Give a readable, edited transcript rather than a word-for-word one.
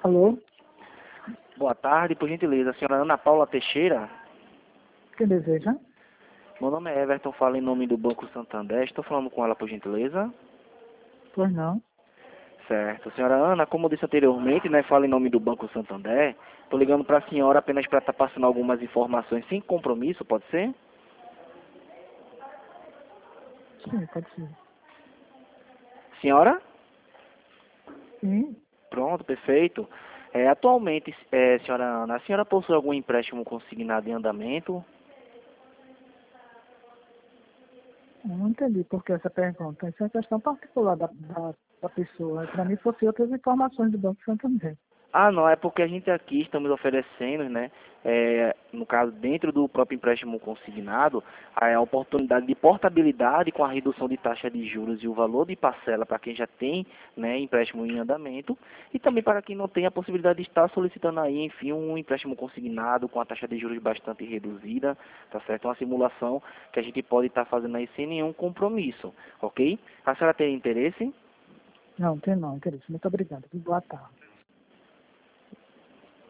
Alô? Boa tarde, por gentileza. A senhora Ana Paula Teixeira? Quem deseja? Meu nome é Everton, falo em nome do Banco Santander. Estou falando com ela, por gentileza? Pois não. Certo. Senhora Ana, como eu disse anteriormente, né, falo em nome do Banco Santander. Estou ligando para a senhora apenas para estar passando algumas informações sem compromisso, pode ser? Sim, pode ser. Senhora? Sim. Pronto, perfeito. Atualmente, senhora Ana, a senhora possui algum empréstimo consignado em andamento? Eu não entendi por que essa pergunta. Isso é questão particular da pessoa. Para mim, fosse outras informações do Banco Santander. Ah, não, é porque a gente aqui estamos oferecendo, né, no caso, dentro do próprio empréstimo consignado, a oportunidade de portabilidade com a redução de taxa de juros e o valor de parcela para quem já tem, né, empréstimo em andamento, e também para quem não tem a possibilidade de estar solicitando aí, enfim, um empréstimo consignado com a taxa de juros bastante reduzida, tá certo? Uma simulação que a gente pode estar fazendo aí sem nenhum compromisso, ok? A senhora tem interesse? Não, tem não, interesse. Muito obrigado. Boa tarde.